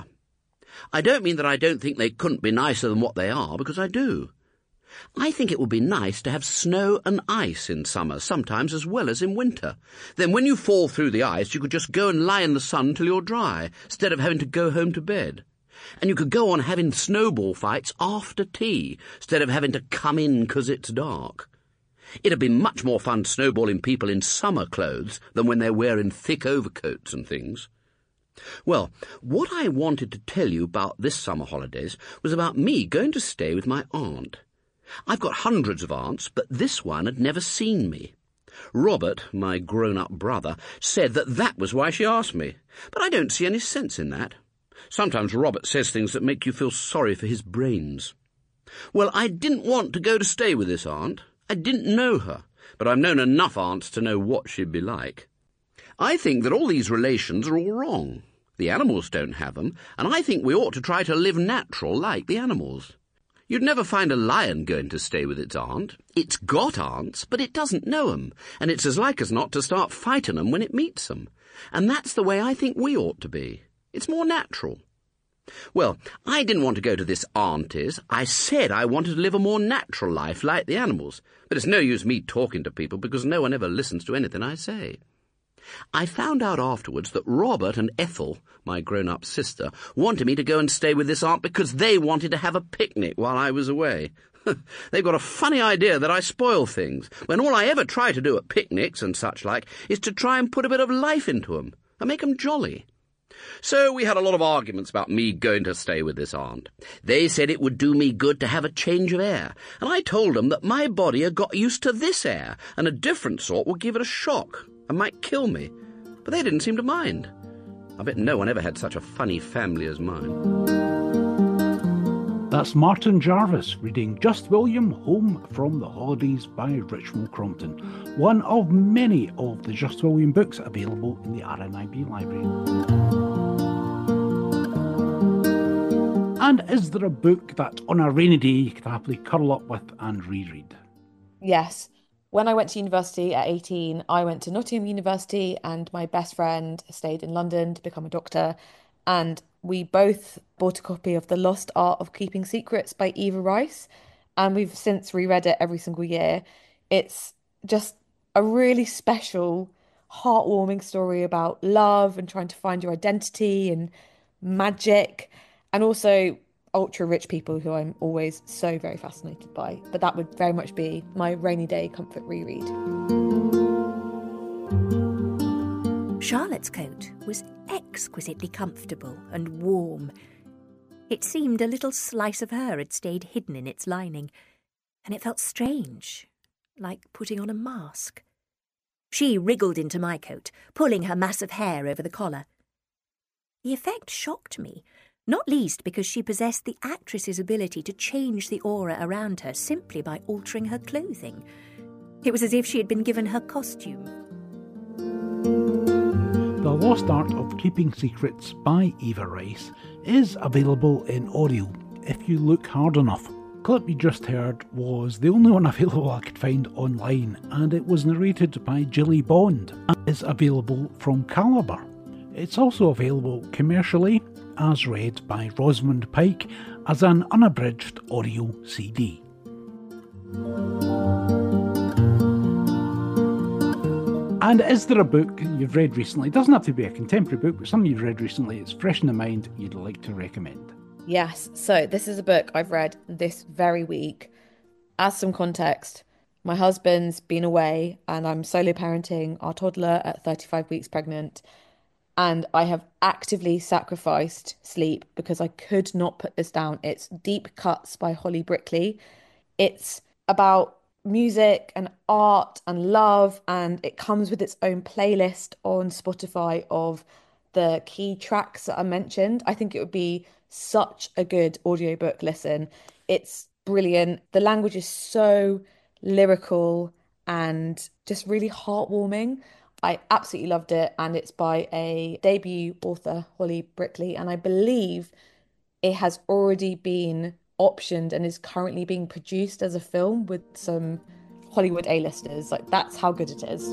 I don't mean that I don't think they couldn't be nicer than what they are, because I do. I think it would be nice to have snow and ice in summer, sometimes as well as in winter. Then when you fall through the ice, you could just go and lie in the sun till you're dry, instead of having to go home to bed. And you could go on having snowball fights after tea, instead of having to come in 'cause it's dark. It'd be much more fun snowballing people in summer clothes than when they're wearing thick overcoats and things. Well, what I wanted to tell you about this summer holidays was about me going to stay with my aunt. I've got hundreds of aunts, but this one had never seen me. Robert, my grown-up brother, said that that was why she asked me, but I don't see any sense in that. Sometimes Robert says things that make you feel sorry for his brains. Well, I didn't want to go to stay with this aunt. I didn't know her, but I've known enough aunts to know what she'd be like. I think that all these relations are all wrong. The animals don't have them, and I think we ought to try to live natural like the animals. You'd never find a lion going to stay with its aunt. It's got aunts, but it doesn't know 'em, and it's as like as not to start fighting 'em when it meets 'em. And that's the way I think we ought to be. It's more natural. Well, I didn't want to go to this auntie's. I said I wanted to live a more natural life like the animals, but it's no use me talking to people because no one ever listens to anything I say. I found out afterwards that Robert and Ethel, my grown-up sister, wanted me to go and stay with this aunt because they wanted to have a picnic while I was away. They've got a funny idea that I spoil things, when all I ever try to do at picnics and such like is to try and put a bit of life into 'em and make 'em jolly. So we had a lot of arguments about me going to stay with this aunt. They said it would do me good to have a change of air, and I told them that my body had got used to this air, and a different sort would give it a shock and might kill me. But they didn't seem to mind. I bet no one ever had such a funny family as mine. That's Martin Jarvis reading Just William, Home from the Holidays by Richmal Crompton, one of many of the Just William books available in the R N I B library. And is there a book that on a rainy day you could happily curl up with and reread? Yes. When I went to university at eighteen, I went to Nottingham University and my best friend stayed in London to become a doctor. And we both bought a copy of The Lost Art of Keeping Secrets by Eva Rice. And we've since reread it every single year. It's just a really special, heartwarming story about love and trying to find your identity and magic. And also ultra rich people who I'm always so very fascinated by. But that would very much be my rainy day comfort reread. Charlotte's coat was exquisitely comfortable and warm. It seemed a little slice of her had stayed hidden in its lining, and it felt strange, like putting on a mask. She wriggled into my coat, pulling her mass of hair over the collar. The effect shocked me, not least because she possessed the actress's ability to change the aura around her simply by altering her clothing. It was as if she had been given her costume. The Lost Art of Keeping Secrets by Eva Rice is available in audio if you look hard enough. The clip you just heard was the only one available I could find online, and it was narrated by Gilly Bond and is available from Calibre. It's also available commercially as read by Rosamund Pike as an unabridged audio C D. And is there a book you've read recently? It doesn't have to be a contemporary book, but something you've read recently that's fresh in the mind you'd like to recommend. Yes, so this is a book I've read this very week. As some context, my husband's been away and I'm solo parenting our toddler at thirty-five weeks pregnant. And I have actively sacrificed sleep because I could not put this down. It's Deep Cuts by Holly Brickley. It's about music and art and love, and it comes with its own playlist on Spotify of the key tracks that are mentioned. I think it would be such a good audiobook listen. It's brilliant. The language is so lyrical and just really heartwarming. I absolutely loved it, and it's by a debut author, Holly Brickley, and I believe it has already been optioned and is currently being produced as a film with some Hollywood A-listers. Like, that's how good it is.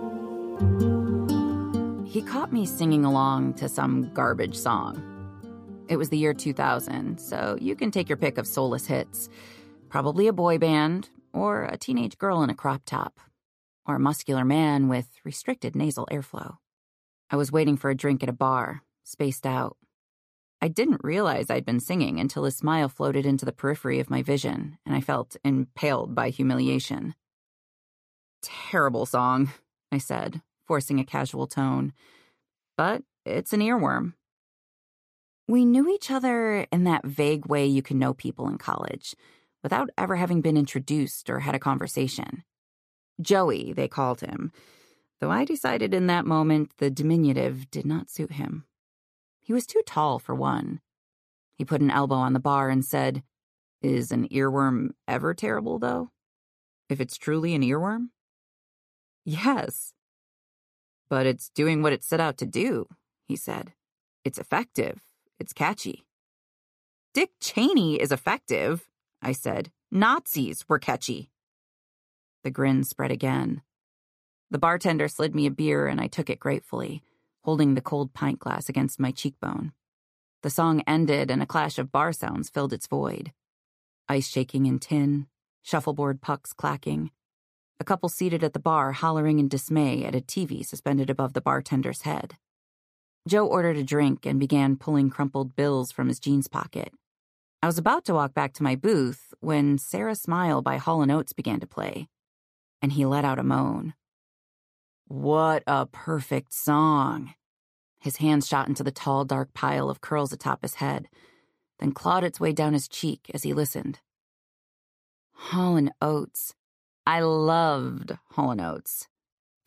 He caught me singing along to some garbage song. It was the year two thousand, so you can take your pick of soulless hits. Probably a boy band, or a teenage girl in a crop top, or a muscular man with restricted nasal airflow. I was waiting for a drink at a bar, spaced out. I didn't realize I'd been singing until a smile floated into the periphery of my vision, and I felt impaled by humiliation. Terrible song, I said, forcing a casual tone. But it's an earworm. We knew each other in that vague way you can know people in college, without ever having been introduced or had a conversation. Joey, they called him, though I decided in that moment the diminutive did not suit him. He was too tall, for one. He put an elbow on the bar and said, "Is an earworm ever terrible, though? If it's truly an earworm?" "Yes." "But it's doing what it set out to do," he said. "It's effective. It's catchy." "Dick Cheney is effective," I said. "Nazis were catchy." The grin spread again. The bartender slid me a beer and I took it gratefully, holding the cold pint glass against my cheekbone. The song ended and a clash of bar sounds filled its void. Ice shaking in tin, shuffleboard pucks clacking. A couple seated at the bar hollering in dismay at a T V suspended above the bartender's head. Joe ordered a drink and began pulling crumpled bills from his jeans pocket. I was about to walk back to my booth when Sarah Smile by Hall and Oates began to play, and he let out a moan. What a perfect song. His hand shot into the tall, dark pile of curls atop his head, then clawed its way down his cheek as he listened. Hall and Oates. I loved Hall and Oates.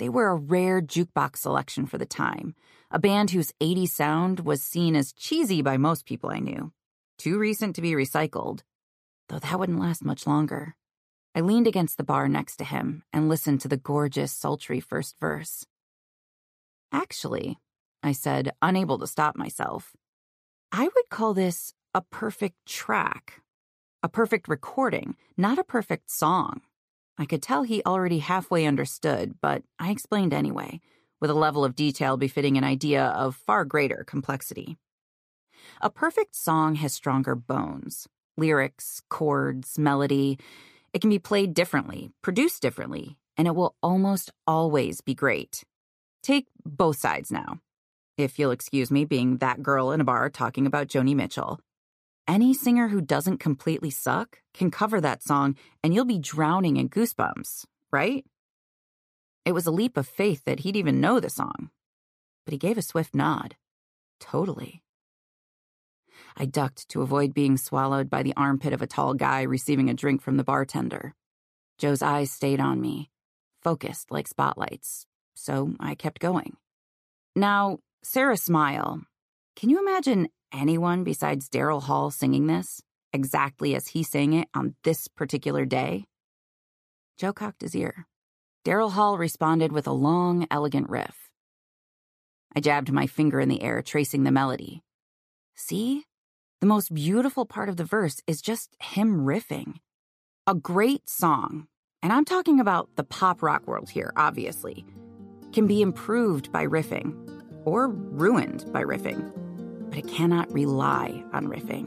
They were a rare jukebox selection for the time, a band whose eighties sound was seen as cheesy by most people I knew. Too recent to be recycled, though that wouldn't last much longer. I leaned against the bar next to him and listened to the gorgeous, sultry first verse. Actually, I said, unable to stop myself, I would call this a perfect track. A perfect recording, not a perfect song. I could tell he already halfway understood, but I explained anyway, with a level of detail befitting an idea of far greater complexity. A perfect song has stronger bones, lyrics, chords, melody. It can be played differently, produced differently, and it will almost always be great. Take both sides now. If you'll excuse me being that girl in a bar talking about Joni Mitchell. Any singer who doesn't completely suck can cover that song and you'll be drowning in goosebumps, right? It was a leap of faith that he'd even know the song. But he gave a swift nod. Totally. I ducked to avoid being swallowed by the armpit of a tall guy receiving a drink from the bartender. Joe's eyes stayed on me, focused like spotlights, so I kept going. Now, Sarah Smile, can you imagine anyone besides Daryl Hall singing this, exactly as he sang it on this particular day? Joe cocked his ear. Daryl Hall responded with a long, elegant riff. I jabbed my finger in the air, tracing the melody. See? The most beautiful part of the verse is just him riffing. A great song, and I'm talking about the pop rock world here, obviously, can be improved by riffing, or ruined by riffing. But it cannot rely on riffing.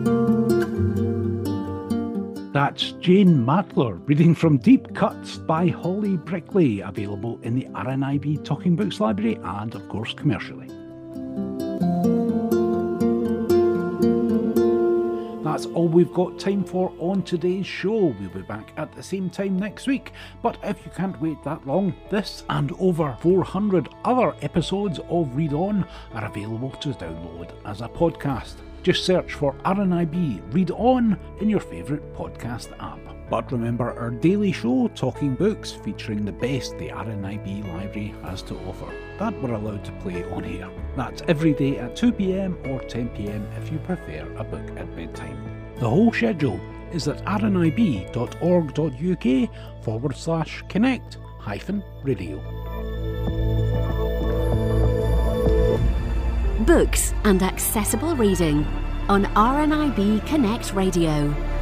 That's Jane Matler reading from Deep Cuts by Holly Brickley, available in the R N I B Talking Books Library and, of course, commercially. That's all we've got time for on today's show. We'll be back at the same time next week. But if you can't wait that long, this and over four hundred other episodes of Read On are available to download as a podcast. Just search for R N I B Read On in your favourite podcast app. But remember our daily show, Talking Books, featuring the best the R N I B library has to offer. That we're allowed to play on here. That's every day at two p.m. or ten p.m. if you prefer a book at bedtime. The whole schedule is at rnib.org.uk forward slash connect hyphen radio. Books and accessible reading on R N I B Connect Radio.